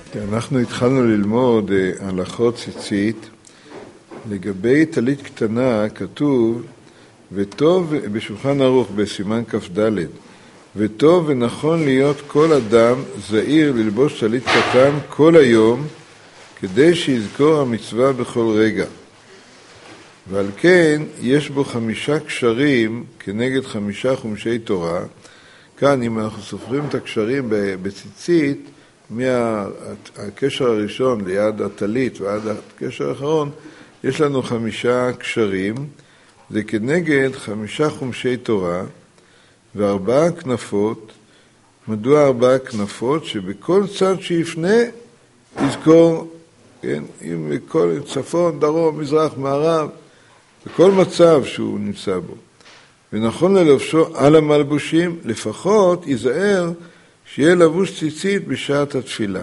אנחנו התחלנו ללמוד הלכות ציצית. לגבי טלית קטנה כתוב, וטוב בשולחן ערוך בסימן כ"ד, וטוב ונכון להיות כל אדם זהיר ללבוש טלית קטן כל היום, כדי שיזכור המצווה בכל רגע. ועל כן יש בו 5 קשרים כנגד 5 חומשי תורה. כאן אם אנחנו סופרים את הקשרים בציצית, מהקשר הראשון ליד הטלית ועד הקשר האחרון, יש לנו 5 קשרים, זה כנגד 5 חומשי תורה ו4 כנפות. מדוע 4 כנפות? שבכל צד שיפנה יזכור, כן? אם בכל צפון, דרום, מזרח, מערב, בכל מצב שהוא נמצא בו. ונכון ללבשו על המלבושים, לפחות ייזהר שיהיה לבוש ציצית בשעת התפילה.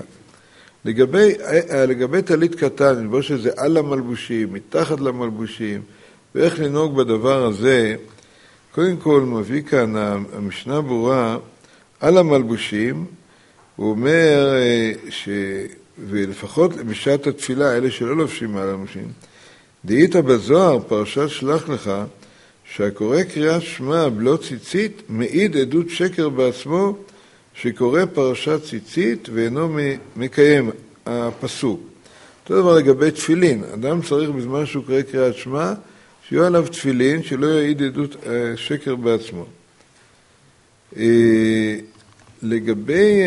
לגבי טלית קטן, ללבוש את זה על המלבושים, מתחת למלבושים, ואיך לנהוג בדבר הזה, קודם כל מביא כאן המשנה ברורה על המלבושים. הוא אומר ולפחות בשעת התפילה, אלה שלא לובשים על המלבושים, דהית בזוהר פרשת שלח לך, שהקורא קריאת שמע בלא ציצית מעיד עדות שקר בעצמו, שקורא פרשת ציצית ואינו מקיים הפסוק. אותו דבר לגבי תפילין, אדם צריך בזמן שהוא קורא קריאת שמע, שיהיו עליו תפילין, שלא יעיד עדות שקר בעצמו. לגבי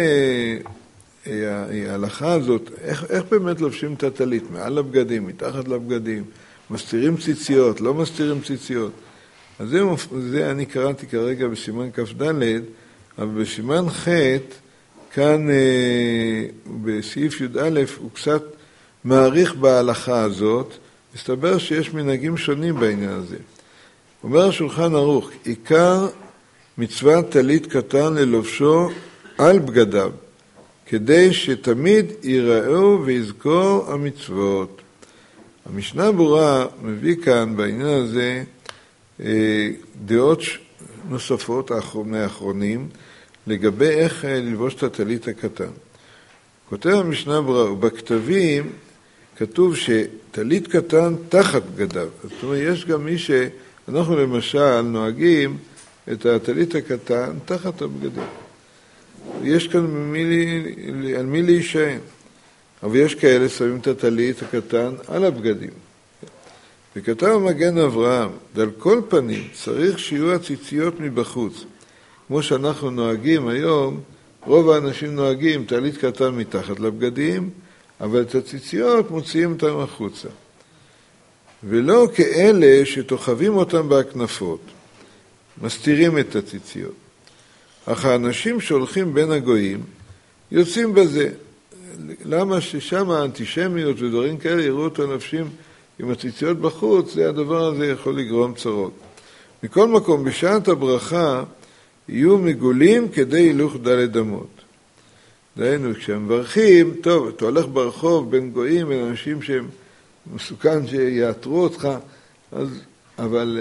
ההלכה הזאת, איך באמת לובשים את הטלית? מעל לבגדים, מתחת לבגדים, מסתירים ציציות, לא מסתירים ציציות. אז זה אני קראתי כרגע בסימן כ"ד, אבל בסימן ח' כאן בסעיף י"א הוא קצת מעריך בהלכה הזאת, מסתבר שיש מנהגים שונים בעניין הזה. אומר השולחן ערוך, עיקר מצוות טלית קטן ללובשו על בגדיו, כדי שתמיד יראו ויזכור המצוות. המשנה ברורה מביא כאן בעניין הזה דעות נוספות מהאחרונים לגבי איך ללבוש את הטלית הקטן. כותב המשנה ברורה, ובכתבים כתוב שטלית קטן תחת בגדיו. זאת אומרת, יש גם מי שאנחנו למשל נוהגים את הטלית הקטן תחת הבגדים. יש כאן על מי להישען. אבל יש כאלה שמים את הטלית הקטן על הבגדים. וכתב המגן אברהם, ועל כל פנים צריך שיהיו הציציות מבחוץ. כמו שאנחנו נוהגים היום, רוב האנשים נוהגים טלית קטן מתחת לבגדים, אבל את הציציות מוציאים אותם החוצה. ולא כאלה שתוחבים אותם בהכנפות, מסתירים את הציציות. אך האנשים שהולכים בין הגויים יוצאים בזה. למה ששם האנטישמיות ודברים כאלה יראו אותם לבשים עם הציציות בחוץ, זה הדבר הזה יכול לגרום צרות. מכל מקום, בשעת הברכה יהיו מגולים כדי הילוך ד' אמות. דהיינו, כשהם מברכים, טוב, אתה הולך ברחוב בין גויים, בין אנשים שהם מסוכן שיעתרו אותך, אבל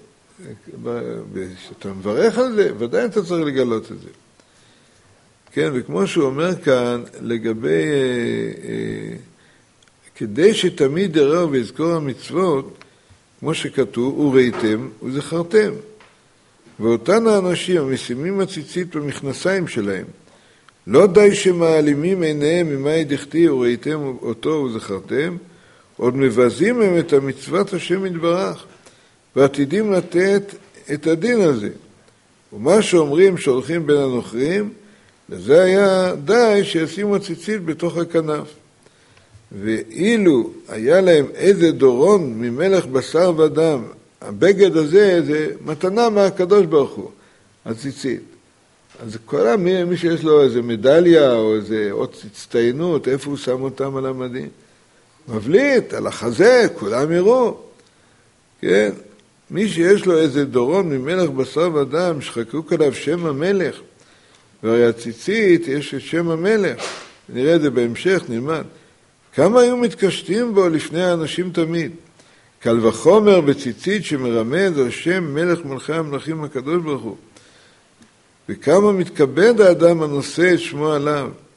כשאתה מברך על זה, ודאי אתה צריך לגלות את זה. כן, וכמו שהוא אומר כאן, לגבי, כדי שתמיד יראו ויזכור המצוות, כמו שכתוב, וראיתם וזכרתם. ואותן האנשים המשימים הציצית במכנסיים שלהם, לא די שמעלימים עיניהם ממה דכתיב וראיתם אותו וזכרתם, עוד מבזים הם את המצוות השם יתברך, ועתידים לתת את הדין הזה. ומה שאומרים שהולכים בין הנוכרים, לזה היה די שישימו הציצית בתוך הכנף. ואילו היה להם איזה דורון ממלך בשר ודם, הבגד הזה זה מתנה מהקדוש ברוך הוא, הציצית. אז כל מי שיש לו איזה מדליה או איזה אות הצטיינות, איפה הוא שם אותם על המדים? מבליט, על החזה, כולם יראו. כן? מי שיש לו איזה דורון ממלך בשר ודם, שחקוק עליו שם המלך, והרי הציצית יש את שם המלך, נראה את זה בהמשך, נלמד. כמה היו מתקשטים בו לפני האנשים תמיד? קל וחומר בציצית שמרמז על שם מלך מלכי המלכים הקדוש ברוך הוא. וכמה מתכבד האדם הנושא את שמו עליו.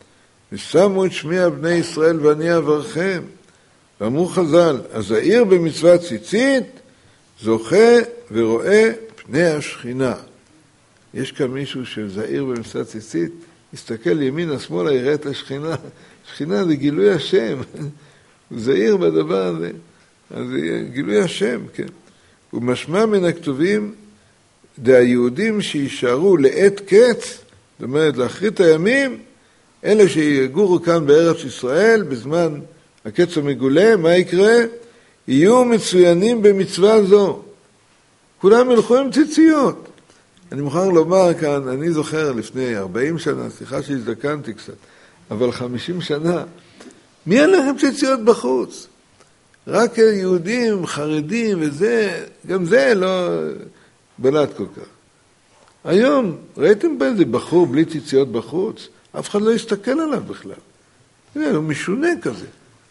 ושמו את שמי על בני ישראל ואני אברכם. ואמרו חז"ל, הזעיר במצוות ציצית זוכה ורואה פני השכינה. יש כאן מישהו שזעיר במצוות ציצית, יסתכל ימינה שמאלה יראה את השכינה. שכינה זה גילוי השם. הוא זעיר בדבר הזה. אז זה גילוי השם, כן. ומשמע מן הכתובים, היהודים שישארו לעת קץ, זאת אומרת, לאחרית הימים, אלה שיגורו כאן בארץ ישראל, בזמן הקץ המגולה, מה יקרה? יהיו מצוינים במצווה זו. כולם ילכו עם ציציות. אני מוכרח לומר כאן, אני זוכר לפני 40 שנה, סליחה שהזדקנתי קצת, אבל 50 שנה, מי הלך עם ציציות בחוץ? רק יהודים, חרדים וזה, גם זה לא בלט כל כך. היום, ראיתם באיזה בחור בלי ציציות בחוץ? אף אחד לא יסתכל עליו בכלל. הוא משונה כזה.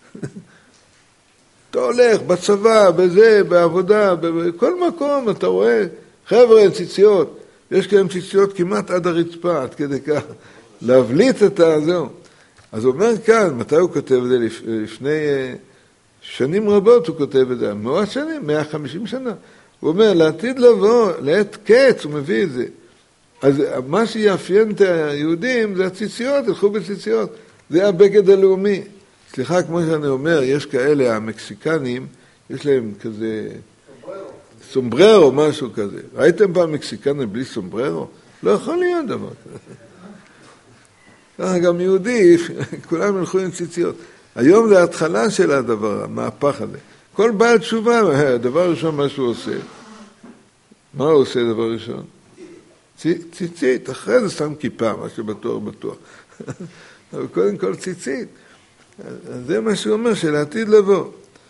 אתה הולך בצבא, בזה, בעבודה, בכל מקום אתה רואה, חבר'ה, ציציות. יש כאלה ציציות כמעט עד הרצפה, עד כדי כך. להבליט את הזהו. אז הוא אומר כאן, מתי הוא כותב את זה? לפני שנים רבות הוא כותב את זה. מאות שנים, 150 שנה. הוא אומר, לעתיד לבוא, לעת קץ, הוא מביא את זה. אז מה שיאפיין את היהודים זה הציציות, הלכו בציציות. זה הבגד הלאומי. סליחה, כמו שאני אומר, יש כאלה, המקסיקנים, יש להם כזה סומבררו, משהו כזה. ראיתם פעם מקסיקנים בלי סומבררו? לא יכול להיות דבר כזה. ככה גם יהודי, כולם הלכו עם ציציות. היום זה ההתחלה של הדבר, המהפך הזה. כל בעל תשובה, דבר ראשון מה שהוא עושה. מה הוא עושה דבר ראשון? ציצית, אחרי זה שם כיפה, מה שבטוח. אבל קודם כל ציצית. זה מה שהוא אומר, שלעתיד לבוא.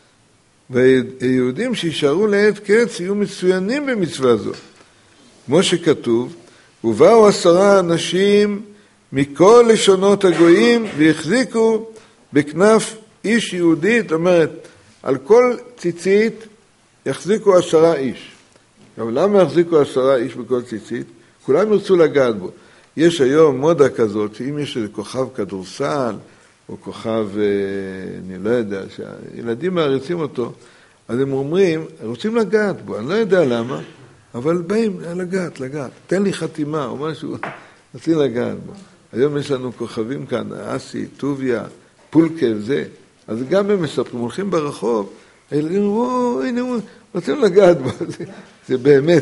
והיהודים שישארו לעת קץ יהיו מצוינים במצווה זו. כמו שכתוב, ובאו 10 אנשים מכל לשונות הגויים והחזיקו בכנף איש יהודי, זאת אומרת, על כל ציצית יחזיקו 10 איש. אבל למה יחזיקו 10 איש בכל ציצית? כולם ירצו לגעת בו. יש היום מודה כזאת, שאם יש איזה כוכב כדורסל, או כוכב, אני לא יודע, שהילדים מעריצים אותו, אז הם אומרים, רוצים לגעת בו, אני לא יודע למה, אבל באים לגעת. תן לי חתימה או משהו, רוצים לגעת בו. היום יש לנו כוכבים כאן, אסי, טוביה, פולקל, זה. אז גם הם מספרים, הולכים ברחוב, הילדים אומרים, הנה, רוצים לגעת בו, זה באמת.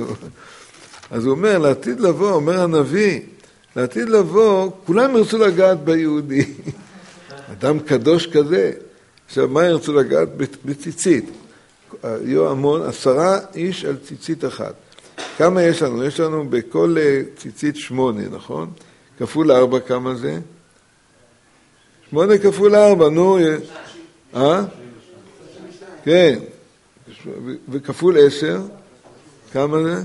אז הוא אומר, לעתיד לבוא, אומר הנביא, לעתיד לבוא, כולם ירצו לגעת ביהודי. אדם קדוש כזה. עכשיו, מה ירצו לגעת? בציצית. יהיו המון, 10 איש על ציצית אחת. כמה יש לנו? יש לנו בכל ציצית 8, נכון? כפול 4, כמה זה? 8 כפול 4, נו. כן. וכפול 10, כמה זה?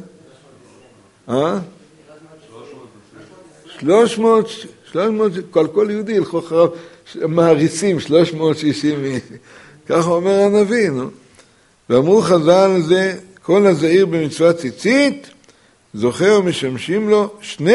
300, כל יהודי ילכו אחריו, מעריצים, 360 איש. ככה אומר הנביא, נו. ואמרו חז"ל זה, כל הזעיר במצוות ציצית, זוכה ומשמשים לו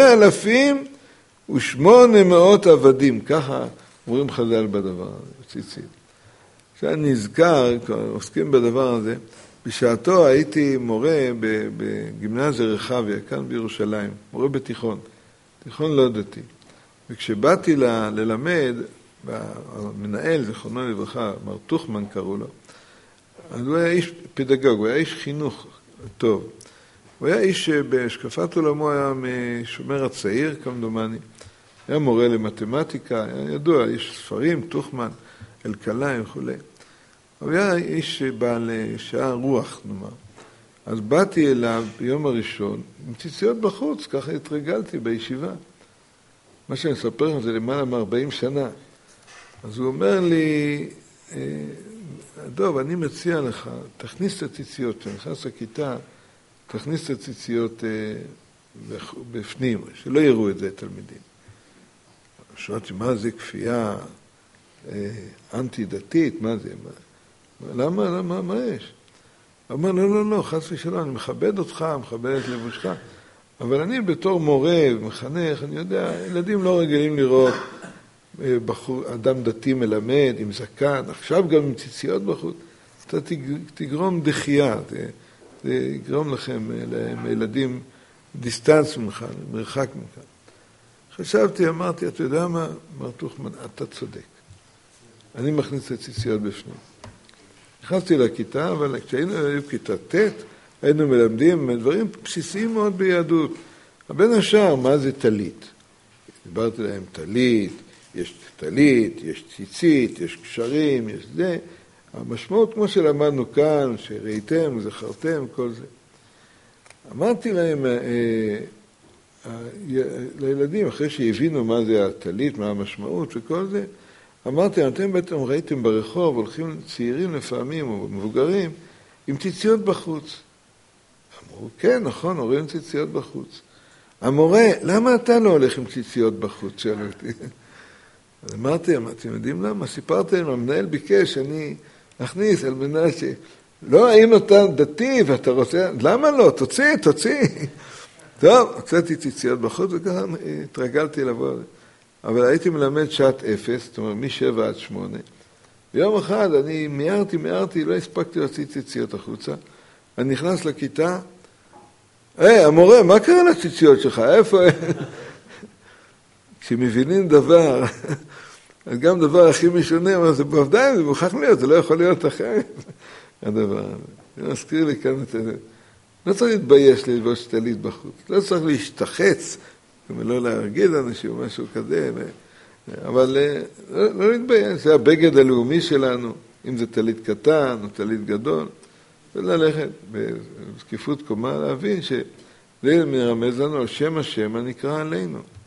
2,800 עבדים. ככה אומרים חז"ל בדבר הזה, בציצית. כשאני נזכר, עוסקים בדבר הזה, בשעתו הייתי מורה בגימנסיה רחביה, כאן בירושלים, מורה בתיכון, תיכון לא דתי. וכשבאתי ללמד, המנהל, זכרונו לברכה, מר טוחמן קראו לו, אז הוא היה איש פדגוג, הוא היה איש חינוך טוב. הוא היה איש בהשקפת עולמו, היה משומר הצעיר, כמדומני. היה מורה למתמטיקה, היה ידוע, איש ספרים, טוחמן, אלקליים וכו'. הוא היה איש בעל שעה רוח, נאמר. אז באתי אליו ביום הראשון, עם ציציות בחוץ, ככה התרגלתי בישיבה. מה שאני אספר לכם זה למעלה מ-40 שנה. אז הוא אומר לי, דוב, אני מציע לך, תכניס את הציציות, כשנכנס לכיתה, תכניס את הציציות בפנים, שלא יראו את זה תלמידים. שאלתי, מה זה כפייה אנטי-דתית? מה זה? למה? מה יש? הוא אומר, לא, חס ושלום, אני מכבד אותך, מכבד את לבושך, אבל אני בתור מורה ומחנך, אני יודע, ילדים לא רגילים לראות אדם דתי מלמד, עם זקן, עכשיו גם עם ציציות בחוץ, אתה תגרום דחייה, זה יגרום לכם, לילדים, דיסטנס ממך, מרחק ממך. חשבתי, אמרתי, אתה יודע מה, מר טוחמן, אתה צודק. אני מכניס את ציציות בפנים. נכנסתי לכיתה, אבל כשהיינו בכיתה ט', היינו מלמדים דברים בסיסיים מאוד ביהדות. בין השאר, מה זה טלית? דיברתי להם טלית, יש ציצית, יש קשרים, יש זה. המשמעות, כמו שלמדנו כאן, שראיתם, זכרתם, כל זה. אמרתי להם, לילדים, אחרי שהבינו מה זה הטלית, מה המשמעות וכל זה, אמרתי, אתם בעצם ראיתם ברחוב, הולכים צעירים לפעמים, או מבוגרים, עם ציציות בחוץ. אמרו, כן, נכון, רואים ציציות בחוץ. המורה, למה אתה לא הולך עם ציציות בחוץ? שאלו אותי. אז אמרתי, אתם יודעים למה? סיפרתי להם, המנהל ביקש שאני אכניס על מנת ש... לא, האם אתה דתי ואתה רוצה... למה לא? תוציא. טוב, הוצאתי ציציות בחוץ וככה התרגלתי לבוא. אבל הייתי מלמד שעת אפס, זאת אומרת, מ-7 עד 8. ביום אחד אני מיהרתי, לא הספקתי להוציא ציציות החוצה. אני נכנס לכיתה, המורה, מה קרה לציציות שלך? איפה? כשמבינים דבר, גם דבר הכי משונה, אבל זה בוודאי, זה מוכרח להיות, זה לא יכול להיות אחרת. הדבר הזה. זה מזכיר לי כאן את זה. לא צריך להתבייש ללבוש טלית בחוץ. לא צריך להשתחץ, ולא להרגיל אנשים או משהו כזה. אבל לא להתבייש, זה הבגד הלאומי שלנו, אם זה טלית קטן או טלית גדול. וללכת בזקיפות קומה להבין שזה מרמז לנו על שם השם הנקרא עלינו.